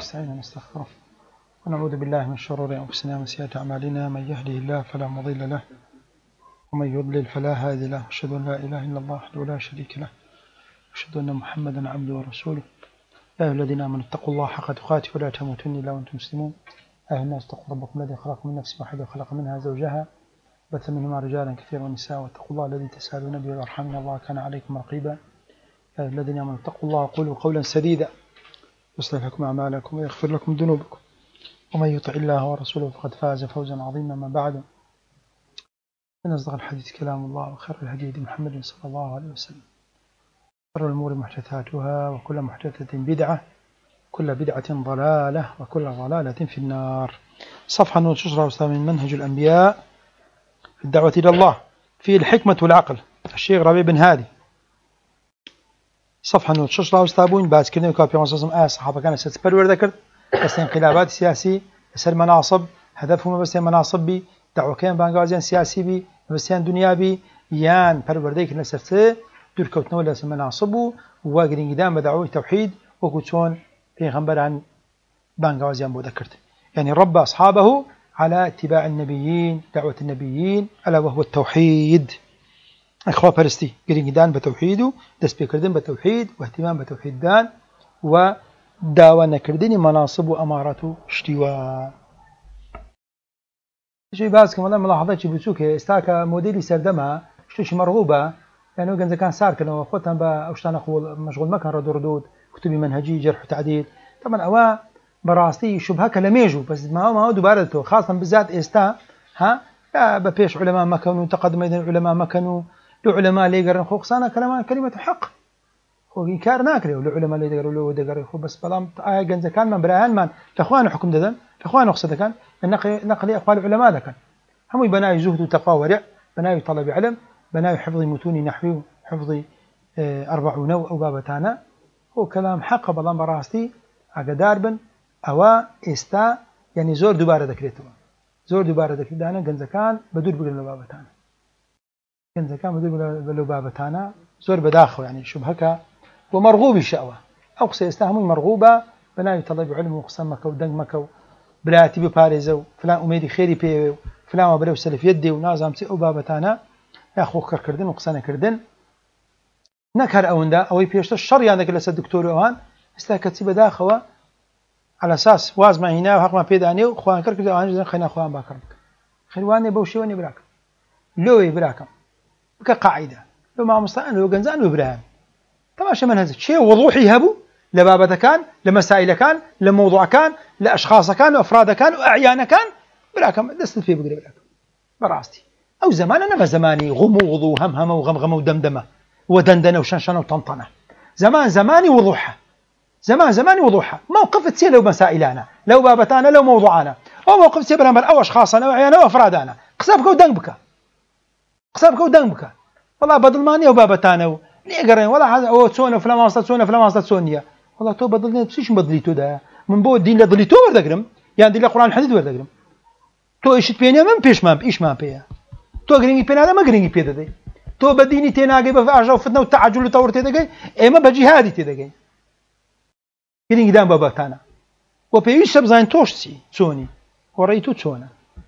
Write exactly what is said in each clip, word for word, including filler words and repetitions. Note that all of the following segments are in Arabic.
ونستعين ونستغفره ونعوذ بالله من شرور أنفسنا ومن سيئات أعمالنا. من يهده الله فلا مضل له ومن يضلل فلا هادي له. أشهد أن لا إله إلا الله وحده لا شريك له أشهد أن محمدا عبده ورسوله. يا أيها الذين آمنوا اتقوا الله حق تقاته ولا تموتن إلا وأنتم مسلمون. يا أيها الناس اتقوا ربكم الذي خلقكم من نفس واحدة وخلق منها زوجها بث منهما رجالا كثيرا ونساء واتقوا الله الذي تساءلون به والأرحام إن الله كان عليكم رقيبا. يا أيها الذين آمنوا اتقوا الله وقولوا قولا سديدا يصلح لكم أعمالكم ويغفر لكم ذنوبكم ومن يطع الله ورسوله فقد فاز فوزا عظيما. ما بعد، من أصدق الحديث كلام الله وخير الهدي هدي محمد صلى الله عليه وسلم. شر الأمور محدثاتها وكل محدثة بدعة كل بدعة ضلالة وكل ضلالة في النار. صفحة نشرة أستاذ من منهج الأنبياء في الدعوة إلى الله في الحكمة والعقل الشيخ ربيع بن هادي. صفحة نشرة أستاذون بعد كده كابي وصلهم آه صحابة كانوا ستبرر ذكر بس انقلابات سياسية بس المناصب هدفهم بس مناصب بي دعوة كان بانجازين سياسي بي بس دنيا بي يان برور ذيك نسرته دور كوتنا ولا مناصبه وواجرين قدام بدعوة توحيد وكتون في خبر عن بانجازين بذكرت يعني رب أصحابه على اتباع النبيين دعوة النبيين ألا وهو التوحيد. أخوة برستي قرين قدام بتوحيده دس بكردين بتوحيد واهتمام بتوحيد دان ودعوة نكردين مناصب وأمارته اشتواء. شيء باز كمان ملاحظات شيء بتشوك استاك موديلي سردمها شتوش مرغوبة يعني وقت إذا كان صار كنا وقتها بأوشتان أخو مشغول ما كان ردو ردود كتبي منهجي جرح وتعديل طبعا أوا براستي شبهة كلاميجو بس ما هو ما هو دوبارته خاصة بالذات استا ها ببيش علماء ما كانوا تقدم إذا العلماء ما كانوا العلماء اللي يقرن خو خصانا كلام كلمة حق هو إنكار ناكره والعلماء اللي يقروا له يقروا خو بس بلام آية جنز كان من براهن من تخوان حكم دذن تخوان أقصد كان النقل نقل أقوال العلماء ذا كان هم بناء زهد وتقوى ورع بناء طلب علم بناء حفظ متون نحوي حفظ أربعون أو بابتانا هو كلام حق بلام براستي عقدار بن أو استا يعني زور دوباره ذكرته زور دوباره ذكرته أنا جنز كان بدور بقول بابتانا جنز كان بدور بقول بابتانا زور بداخل يعني شبهك ومرغوب الشأوة أقصى استهم مرغوبة بناء طلب علم وقسمك ودنمك بلاتي بباريزو فلان أميدي خيري بي فلان وبلو سلف يدي ونازم سئو بابتانا يا أخو كردن وقسانا كردن نكر أوندا أو يبيشت الشر يعني كلا الدكتور أوان استاكتسي بداخوا على أساس واز ما هنا وحق ما بيداني وخوان كركز أوان خينا خوان باكرك خلواني بوشيوني براك لو يبراكم كقاعدة لو ما مستعان لو جنزان وبراهم تماشى من هذا شيء وضوح يهبوا لبابة كان لمسائل كان لموضوع كان لأشخاص كان وأفراد كان وأعيان كان براكم دست فيه بقري براكم براستي أو زمان أنا ما زماني غموض وهمهم وغمغمة ودمدمة ودندنة وشنشنة وطنطنة زمان زماني وضوحها زمان زماني وضوحها موقف تسير لو مسائلنا لو بابتانا لو موضوعنا أو موقف تسير بالأمر أو أشخاصنا وأعيانا وأفرادنا قصابك ودنبك قصابك ودنبك والله بدلماني وبابتانا ليه ولا هذا أو تسونا فلان ما صار تسونا فلان ما صار تسونيا والله تو بدلني بسيش بدليتو ده من بود دين لدليتو وردقرم يعني دين القرآن الحديث وردقرم تو إيش تبيني من بيش ما إيش ما بيا تو قريني بينا هذا ما قريني بيدا ده تو بديني تناقي بفعجة وفتنة وتعجل وتور تدقي إما بجهادي تدقي قريني دام بابا تانا وبيش سبزين توشتي سوني وريتو تسونا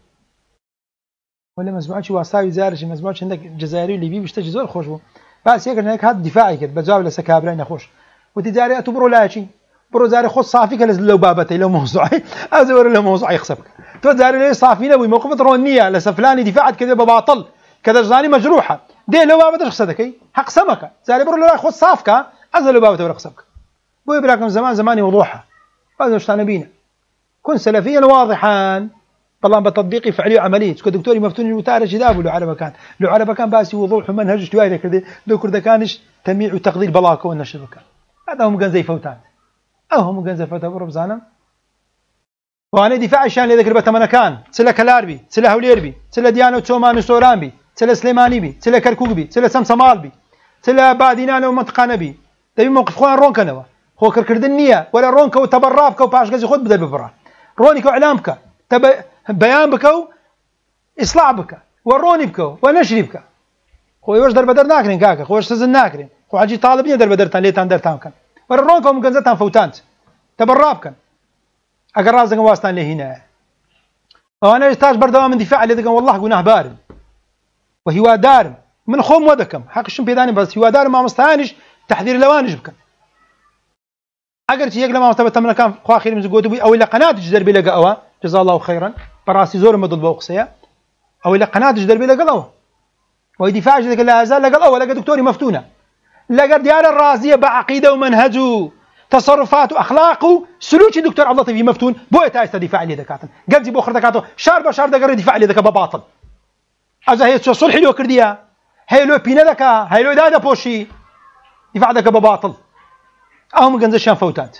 ولا مزبوعات واساوي زارش مزبوعات عندك جزائري الليبي بيشتجي زور خوش بو بس يقدر هناك هاد دفاعي كده بجاوب لسكابرين خوش وتجاري أتبرو لاشي برو زاري خد صافي كلا لو بابتي لو موضوعي أزور لو موضوعي يخسبك تو زاري ليه صافي لو موقف رونية لسفلاني دفاعت كذا بباطل كذا زاني مجروحة ده لو بابتي يخسدك حق سمكة زاري برو لا خد صافك أزور لو بابتي يخسبك بو براكم زمان زماني وضوحها هذا مش بينا كن سلفيا واضحا طبعا بتطبيقي فعلي وعملي تكون دكتوري مفتوني وتعرف جدابه لو على مكان لو على مكان باسي وضوح ومنهج اشتواء كذا لو كذا كانش تميع وتقدير بلاكه والنشر كان هذا هم كان زي فوتان أو هم كان زي فوتان برب زانم وأنا دفاع الشان اللي ذكر بتمنى كان سلا كلاربي سلا هوليربي سلا ديانو تومان وسورانبي سلا سليماني بي سلا كركوك سلا سمسمال بي سلا بعدينان ومنطقة نبي تبي موقف خوان رون كنوا هو كركردنية ولا رونك وتبرابك وباش جزي خد بدل ببرا رونك وإعلامك تب بيان بكو إصلاح بك وروني بكو ونشري بك هو يوش در بدر ناكرين كاكا هو يوش سزن ناكرين وحاجي طالبين در بدر تان ليتان در تام كان ورونكم جنزتان فوتانت تبرابكن ئەگەر ڕاست دەکەن واستان لێ هینایە ئەوانە تاش بەردەوام من دیفاع لێ دەکەن والله گوناهبارم و هیوادارم من خۆم وە دەکەم حەقشم پێدانی بەس هیوادارم مامۆستایانیش تەحذیر لەوانش بکەن ئەگەر چ یەک لە مامۆستا بەتەمەنەکان خوا خێری مزگۆت بووی ئەوەی لە قەناتش دەربێ لەگە ئەوە جەزا الله خەیرەن بەڕاستی زۆرم بەدڵ بەو قسەیە ئەوەی لە قەناتش دەربێ لەگەڵەوە وی دیفاعش دەکەن لە ئازار لەگەڵ ئەوە لەگە دکتۆری مەفتونە لەگەر دیارە ڕازیە بە عەقیدە و مەنهەج و تصرفات و ئەخلاق و سلوکی دکتۆر عەبدوڵڵاتیفی مەفتون بۆیە تا ئێستا دیفاع لێ دەکاتن گەنجی بۆ خڕ دەکاتەوە شار بە شار دەگەڕێ دیفاع لێ دەکە بە باتڵ ئەجا هەیە چۆ سڵحی لێ کردیە هەیە لۆ پینە دەکا هەیە لۆی دادەپۆشی دیفاع دەکە بە باتڵ ئەوم گەنجەشیان فەوتاند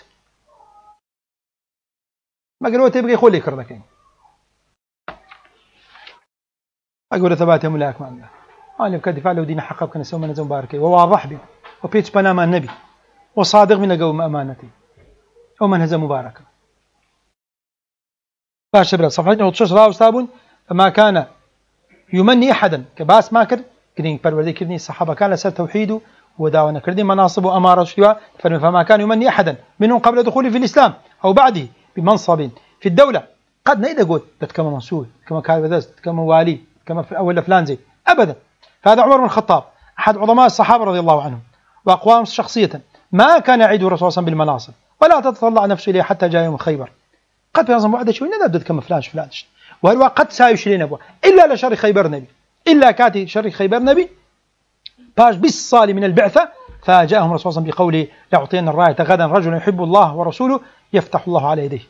مەگەر ئەوە تێبگەی خۆ لێ کڕ دەکەین ئەگەورە تەباتێ ملاکماندا ئالێ بکە دیفاع لەو دینە حەقە بکەنە سەو مەنەجە مبارەکەی وواضح بین و پێچ پەنامان نەبی وصادق بین لەگەڵ ئەمانەتی ئەو مەنهەجە مبارەکە باشە برا صفحەی نەوەت و شەش ڕاوەستا بوون فما كان يمني أحدا كباس ماكر كرين پروردگی كردني صحابة كان لسر توحيد وداونا كردني مناصب وأمارة شيوا فما كان يمني أحدا منهم قبل دخوله في الإسلام أو بعده بمنصب في الدولة قد نيدا قلت كما منصور كما كاردست كما والي كما في أول فلان زي أبدا فهذا عمر بن الخطاب أحد عظماء الصحابة رضي الله عنهم وأقوام شخصية ما كان يعيده الرسول صلى الله عليه وسلم بالمناصب ولا تتطلع نفسه إليه حتى جاء يوم خيبر قد بينظم وعده شوي ندبدت كما فلانش فلانش وهو قد سايش لنا أبوه إلا لشر خيبر نبي إلا كاتي شر خيبر نبي باش بالصالي من البعثة فجاءهم الرسول صلى الله عليه وسلم بقوله لأعطينا الراية غدا رجل يحب الله ورسوله يفتح الله على يديه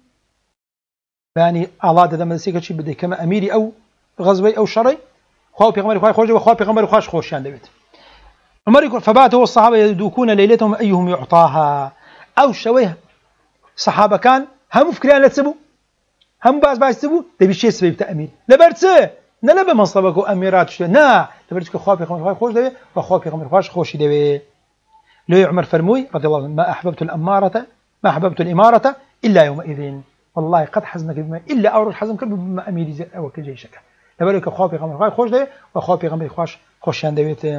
يعني الله ده ما سيكت شيء بده كما أميري أو غزوي أو شري خاو بيغمر خاو خرج وخاو بيغمر خاش خوش عند بيت عمر يقول فباتوا الصحابة يدوكون ليلتهم أيهم يعطاها أو شويه صحابة كان هم فكران لا تسبوا هم باز باز تسبوا تبي شيء سبب تأمير لبرتسه نلبى منصبك وأميرات شو نا لبرتك خاو بيغمر خاو خوش ده وخاو بيغمر خاش خوش ده لو عمر فرموي رضي الله عنه ما أحببت الأمارة ما أحببت الإمارة إلا يومئذ والله قد حزنك بما إلا أورج حزن كل بما أميري أو كجيشك لبرك خاو بيغمر خاو خوش ده وخاو بيغمر خاش خوش عند بيت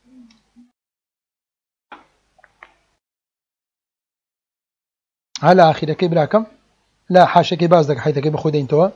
على آخر كي براكم لا حاشا كي بازدك حيث كي بخودين توا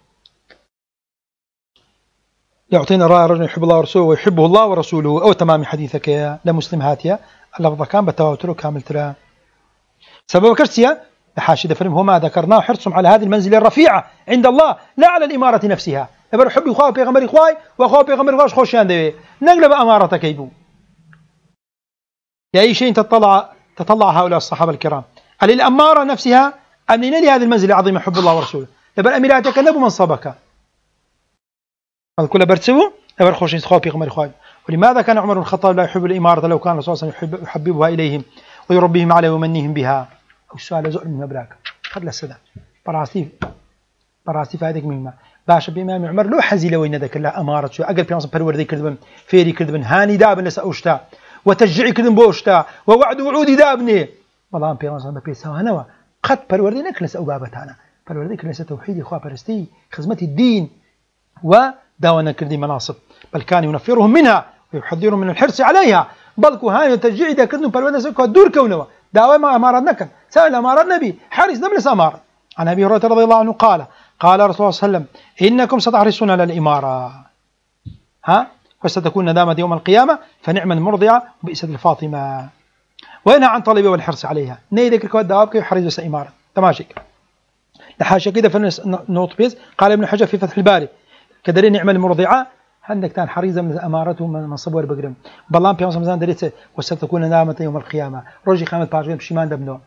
يعطينا رأي رجل يحب الله ورسوله ويحبه الله ورسوله أو تمام حديثك يا لمسلم هاتيا اللفظ كان بتواتر كامل ترى سبب كرسيا حاشا دفرم هو ما ذكرناه حرصهم على هذه المنزلة الرفيعة عند الله لا على الإمارة نفسها يبر حب إخوة بيغمر إخوة وأخوة بيغمر إخوة خوشان ده نقلب أمارتك يبو يا أي شيء تطلع تطلع هؤلاء الصحابة الكرام على الأمارة نفسها أمنين لهذه المنزلة العظيمة حب الله ورسوله لبر أميراتك نبو منصبك هذا كله برتسبه لبر خوش إخوة بيغمر إخوة ولماذا كان عمر بن الخطاب لا يحب الإمارة لو كان الرسول صلى الله عليه وسلم يحببها إليهم ويربيهم عليه ويمنيهم بها أو السؤال زؤل من مبراك خذ للسدى براسي براسي فهذيك مهمة باشا بإمام عمر لو حزي لو يندك الله أمارة شو أقل بيانصب بروردي كردبن فيري كردبن هاني دابن لسا أوشتا وتشجيعي كردن بوشتا ووعد وعودي دابني والله بيانصب بيسا هنوا قد بروردي نكلس أو بابتانا بروردي كلس توحيدي إخوة برستي خدمة الدين وداونا كردي مناصب بل كان ينفرهم منها ويحذرهم من الحرص عليها بل كهان وتشجيعي دا كردن بروردي سكوا دور كونوا داوى ما أمارات نكن سأل أمارات نبي حارس نبلس أمارات عن أبي هريرة رضي الله عنه قال قال رسول الله صلى الله عليه وسلم إنكم ستحرصون على الإمارة ها وستكون ندامة يوم القيامة فنعم المرضعة وبئس الفاطمة وينهى عن طلبه والحرص عليها نيدك الكواد دوابك يحرز إمارة تماشيك لحاشا كده في نوت بيز قال ابن حجر في فتح الباري كدري نعم المرضعة عندك كان حريزة من أمارته من صبور بقرم بلان بيوم سمزان دريت وستكون ندامة يوم القيامة رجي خامة باجين بشيمان دبنو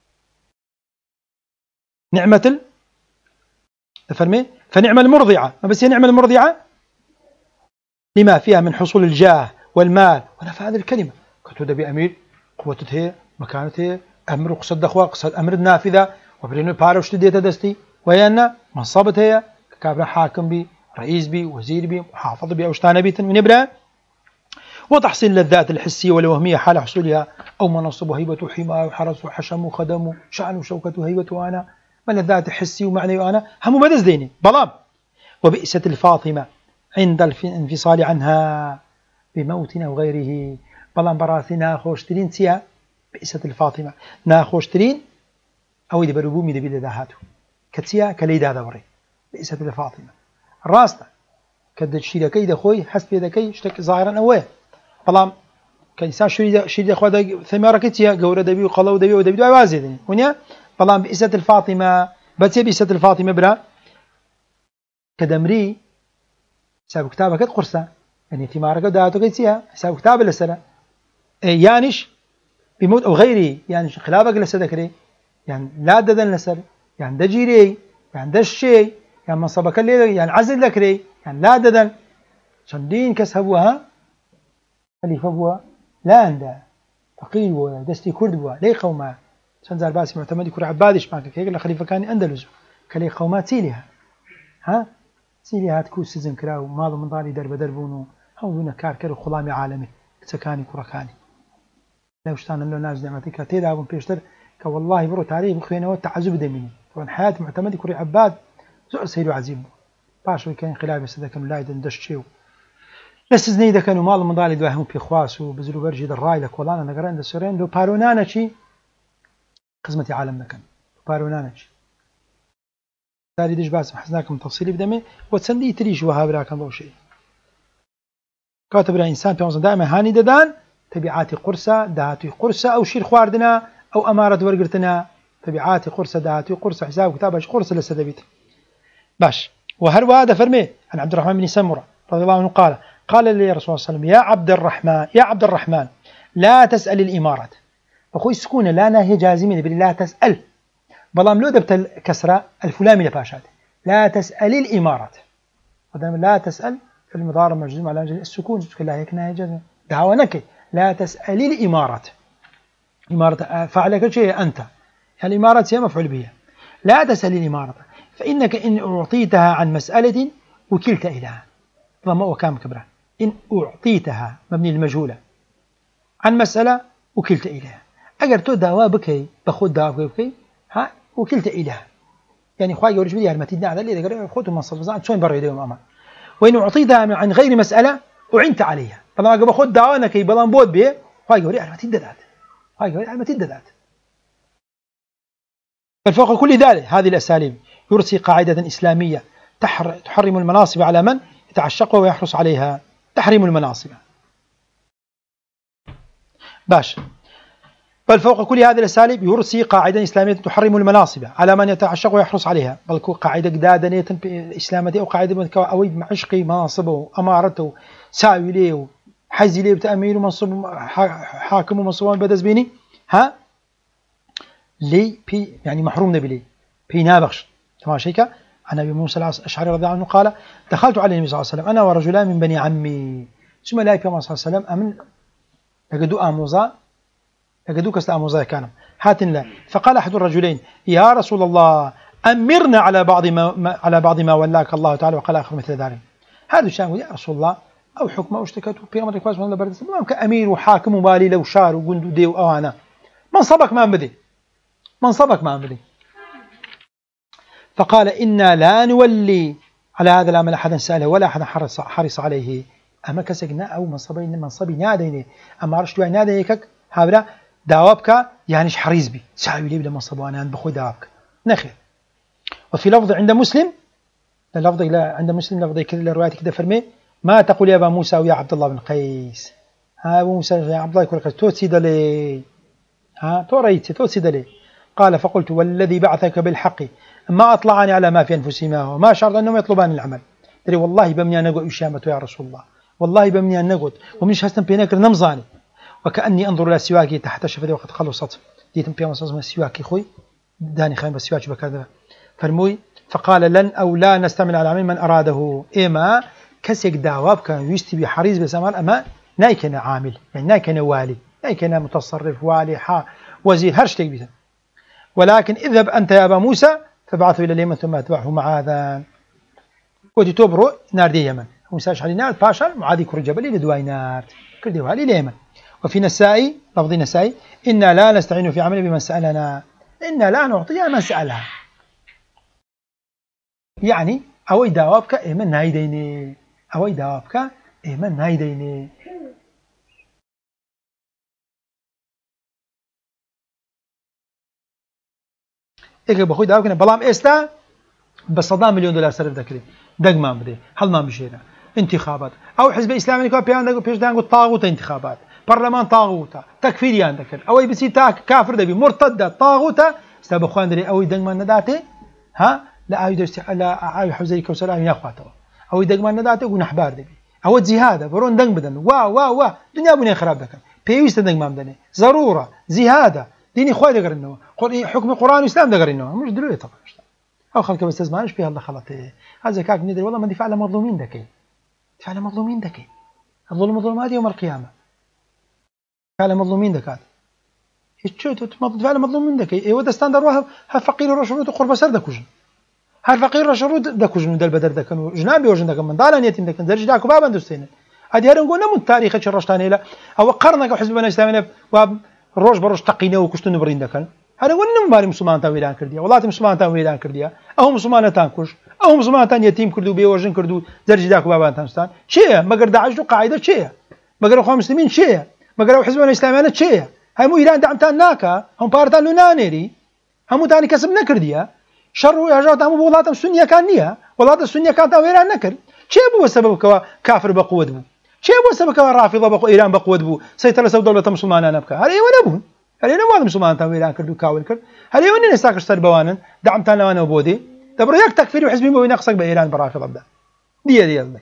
نعمة فرمي فنعم المرضعة ما بس هي نعم المرضعة لما فيها من حصول الجاه والمال ونفع هذه الكلمة كتودة بأمير قوته مكانته أمر قصد أخوة قصد أمر النافذة وبرينو باروش تديت دستي ويانا منصبته كابر حاكم بي رئيس بي وزير بي محافظ بي أوشتان بي من إبراء وتحصيل اللذات الحسية والوهمية حال حصولها أو منصب وهيبة وحماية وحرس وحشم وخدم وشأن وشوكة وهيبة وأنا ملذات حسي ومعنى وأنا هم مدز ديني بلام وبئسة الفاطمة عند الانفصال عنها بموت أو غيره بلام براثي ناخوشترين سيا بئسة الفاطمة ناخوشترين أو إذا بربومي دبي لدهاتو كتيا كليدا دوري بئست لفاطمة راستا كد شيدا كيدا خوي حسب يدا كي اشتك ظاهرا أوه بلام كإنسان شيدا شيدا خدا ثمارة كتيا جورة دبي وقلو دبي ودبي دعوة زيدني هنا بلام بئست الفاطمة بس بئست الفاطمة برا كدمري حساب كتابك قرصة يعني ثمارة كداتو كتيا حساب كتاب لسنة يانش بموت أو غيره يعني خلافك لسدكري يعني لا ددن لسر يعني دجيري يعني دشي يعني منصبك اللي يعني عزل لكري يعني لا ددن شندين كسبوها اللي فبوا لا عنده فقير ولا دستي كرد بوا لي قوما شنزار باسي معتمد يكون عبادش معك كيك الخليفة كان أندلس كلي قوما تيلها ها تيلها تكون سيزن كراو ماضو من ضالي درب دربونو هو دون كار كرو خلامي عالمي سكاني كركاني لو اشتان له ناس نعمتك تيدا ابن بيشتر كوالله برو تاريخ بخوينا والتعجب دمني طبعا حياة معتمد كوري عباد زور سيدو عزيب باشو كان خلاف سدا كانوا لا يدندشيو لسزني اذا كانوا مال من ضالي دواهم في خواس وبزلو برجي الراي لك والله انا قران دسرين لو بارونانا شي قسمتي عالمنا كان بارونانا شي تاري دش باس حزناكم تفصيلي بدمي وتسندي تريش وهابرا كان بو شيء كاتب انسان بيوزن دائما هاني ددان تبعات قرصة دهاتي قرصة أو شير خواردنا أو أمارة ورقرتنا تبعات قرصة دهاتي قرصة حساب كتابش قرصة لسدبيت باش وهل هذا فرمي عن عبد الرحمن بن سمرة رضي الله عنه قال قال لي رسول الله صلى الله عليه وسلم يا عبد الرحمن يا عبد الرحمن لا تسأل الإمارة أخوي سكونة لا نهي جازمين بل لا تسأل بلام لو دبت الكسرة الفلامي لباشات لا تسأل الإمارة لا تسأل في المضارع مجزوم على السكون لا هيك نهي جازم دعوة نكي لا تسأل الإمارة إمارة فعلك شيء أنت الإمارة هي مفعول بها لا تسأل الإمارة فإنك إن أعطيتها عن مسألة وكلت إليها ضم وكام كبرى إن أعطيتها مبني المجهولة عن مسألة وكلت إليها أجر تو دعوة بكي بخود دعوة بكي ها وكلت إليها يعني خواهي يورج بلي هرمتيدنا على اللي يقول خذوا منصب زان شوين برا يديهم أما وإن أعطيتها عن غير مسألة أعنت عليها طبعا قبل خد دعوانا كي بلان بود بيه هاي قولي على ما تددات هاي قولي على ما تددات بل فوق كل ذلك هذه الأساليب يرسي قاعدة إسلامية تحرم المناصب على من يتعشقها ويحرص عليها تحريم المناصب باش بل فوق كل هذه الأساليب يرسي قاعدة إسلامية تحرم المناصب على من يتعشق ويحرص عليها بل قاعدة جدادة إسلامية أو قاعدة أويد معشقي مناصبه أمارته ساوي ليه حزي ليه بتأمين ومنصب حاكم ومنصبان بدز بيني ها لي بي يعني محروم نبي بي نابخش تمام شيكا عن أبي موسى الأشعري رضي الله عنه قال دخلت على النبي صلى الله عليه وسلم أنا ورجلان من بني عمي ثم لا يبقى صلى الله عليه وسلم أمن لقدوا آموزا لقدوا كست آموزا كانوا هاتن لا فقال أحد الرجلين يا رسول الله أمرنا على بعض ما على بعض ما ولاك الله تعالى وقال آخر مثل ذلك هذا الشيء يا رسول الله أو حكم أو اشتكت في أمر كواس من البرد ما كأمير وحاكم وبالي لو شار وجند دي وأنا منصبك ما بدي منصبك ما بدي فقال إنا لا نولي على هذا العمل أحدا سأله ولا أحدا حرص, حرص عليه أما كسجنا أو منصبين منصبي ناديني أما رشد وين نادينك هذا دعوابك يعني حريص بي ساوي لي بلا منصب وأنا بخو دعوابك نخير وفي لفظ عند مسلم اللفظ لا عند مسلم لفظ كذا رواية كذا فرمي ما تقول يا أبا موسى ويا عبد الله بن قيس ها أبو موسى يا عبد الله يقول قيس توسيد لي ها توريتي توسيد لي قال فقلت والذي بعثك بالحق ما أطلعني على ما في أنفسهما وما شرط أنهم يطلبان العمل دري والله بمني أن نقول إشامة يا رسول الله والله بمني أن نقول ومش هستن بينكر نمزاني وكأني أنظر إلى سواكي تحت شفتي وقد خلصت ديتم بيوم صزم السواكي خوي داني خايم بسواكي بكذا فرموي فقال لن أو لا نستعمل على عمل من أراده إما كسيك دعواب كان يستبي حريص بسمال أما نايكنا عامل يعني نايكنا والي نايكنا متصرف والي حا وزير هرش تكبيتا ولكن اذهب أنت يا أبا موسى فبعثوا إلى اليمن ثم أتبعه معاذا ودي تبرو نار دي يمن موسى أشعري نار باشا معاذي كر جبل لدواي نار كل دي والي اليمن وفي نسائي لفظ نسائي إنا لا نستعين في عمل بمن سألنا إنا لا نعطيها من سألها يعني أوي دعوابك إيمن نايديني أوي دعوابك إيمن نايديني ئێکە بەخۆی داواکەنە بەڵام ئێستا بە سەدا ملیۆن دلار سەرف دەکرێت دەگمان بدێ هەڵمان بژێرە انتخابات ئەو حزب ئیسلامی پێیان دەگوت پێشدان گوت تاغوتە انتخابات پەرلەمان تاغوتە تەکفیریان دەکرد ئەوەی بچی تا کافر دەبی مرتەدە تاغوتە ئێستا بەخوان دەرێ ئەوەی دەنگمان نەداتێ ها لە ئاوی دەستی لە ئاوی حوزەی کەوسەر ئاوی ناخواتەوە ئەوەی دەنگمان نەداتێ گونەحبار دەبی ئەوە جیهادە بڕۆن دەنگ بدەن وا وا وا دنیا بوونێ خراپ دەکەن پێویستە دەنگمان بدەنێ ضرورە جیهادە دینی خۆی دەگەڕێنەوە حکمی قورآن و ئیسلام دەگەڕێنەوە هەمووش درۆیە ئەو خەڵکە بەستە زمانش پێ هەڵدە خەڵەتەیە هەزە کاک نیدەر وەڵام من دیفاع لە مەظلومین دەکەی دیفاع لە مەظلومین دەکەی الظلم ظلمات يوم القيامة دیفاع لە مەظلومین دەکات هیچ چۆ تۆ دیفاع لە مەظلومین دەکەی ئێوە دەستان دەڕوا هەر فەقیر و ڕەشەڕوت و قوربەسەر دەکوژن هەر فەقیر ڕەشەڕوت دەکوژن و دەربەدەر دەکەن و ژنان بێوەژن دەکەن منداڵان یەتیم دەکەن دەرج داک و بابان دەستێنن ئەدی هەرەنگۆ نەموت تاریخەکی ڕەشتانەیە لە ئەوە قەرنێک حزب ئیسلامی وا ڕۆژ بە ڕۆژ تەقینەوە و کوشتن و بڕین دەکەن هەرەنگۆ نەمباری مسلمانتان وێران کردیە وڵاتی مسلمانتان وێران کردیە ئەو مسلمانەتان کوژ ئەو مسلمانتان یەتیم کرد و بێوەژن کرد و دەرجی داک و بابانتان ستان چییە مەگەر داعش و قاعیدە چییە مەگەر ئەخوا مسلمین چییە مەگەر ئەو حزب ئیسلامیانە چییە هەموو ئیران دامتان ناکە هەموو پارتان لە نانێری هەمووتانی کەسب نەکردیە شەڕ و هێژات هەموو وڵاتە سونیەکان نییە وڵاتە سونیەکانتان وێران نەکرد چێ بووە سەبەبکەوە کافر بە قووت بوو چێ بووە سەبەبکەوە ڕافیضە بە ئیران بە قووت بوو سەیتە لەسەر دەوڵەتە مسلمانانە بکە هەر ئێوە نەبوون هەر ئێوە نەواد مسلمانتان وێران کرد و کاول کرد هەر ئێوە نین ئێستا کەس سەربەوانن دەعمتان لەوانەوە بۆ دێ دەبڕۆ یەک تەکفیری و حزبی بۆی نەقسەک بە ئێران بە ڕافیضە بدە دیە دیە دڵێ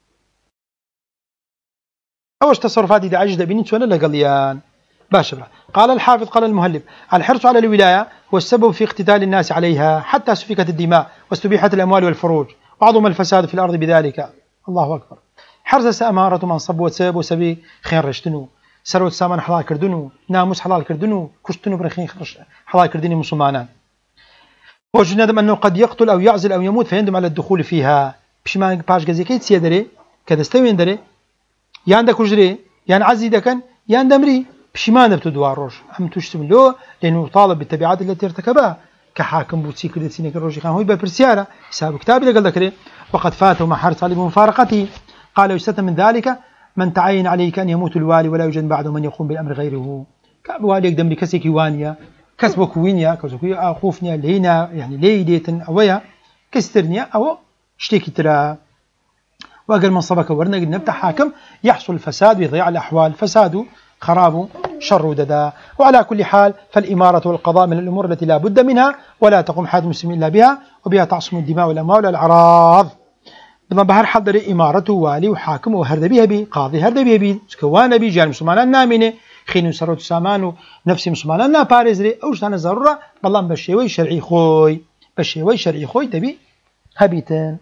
أوش تصرفات داعش دبيني شو أنا لقليان باشا. قال الحافظ قال المهلب الحرص على الولاية هو السبب في اقتتال الناس عليها حتى سفكت الدماء واستبيحت الأموال والفروج وعظم الفساد في الأرض بذلك. الله أكبر. حرز أمارة منصب وسب وسبي خير رشتنو سروت سامان حلال كردنو ناموس حلال كردنو كشتنو برخين حلال كردني مسلمانان. وجدنا أنه قد يقتل أو يعزل أو يموت فيندم على الدخول فيها بشمان باش جزيكيت سيدري كذا استوين دري يان دا كجري يان عزي دكن يان دمري بشمان دبتو دواروش هم تشتم له لأنه طالب بالتبعات التي ارتكبها كحاكم بوتسي كده سينك الروجي خان هو ببرسيارة حساب كتابي لقل ذكره وقد فاته ما حرص عليه بمفارقته قال يستثنى من ذلك من تعين عليك أن يموت الوالي ولا يوجد بعده من يقوم بالأمر غيره كوالي يقدم لكسي كيوانيا كسبك وينيا كسبك أخوفنيا لينا يعني ليديتن أويا كسترنيا أو اشتكي ترى وقال منصبك ورنا قد نبتح حاكم يحصل الفساد ويضيع الأحوال فساد خراب شر ددا. وعلى كل حال فالإمارة والقضاء من الأمور التي لا بد منها ولا تقوم حياة المسلمين إلا بها وبها تعصم الدماء والأموال والأعراض. بما بهر حضر إمارة والي وحاكم وهرد بها بي قاضي هرد بها بي سكوان بي جال مسلمان نامنه خين سروت سامان نفس مسلمان نا بارزري أو شان ضرورة بالله بشيوي شرعي خوي بشيوي شرعي خوي تبي هبيتن.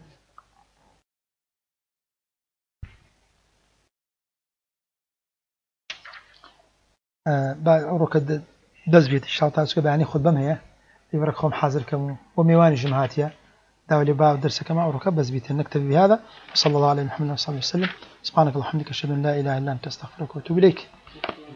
ركض دز بيت الشاطئ سكب يعني خد بم هي يبركهم حاضر كم وميوان جماعتيا داولي باب درس كما ركب بز بيت نكتب بهذا صلى الله عليه محمد صلى الله عليه وسلم. سبحانك اللهم وبحمدك اشهد ان لا اله الا انت استغفرك واتوب اليك.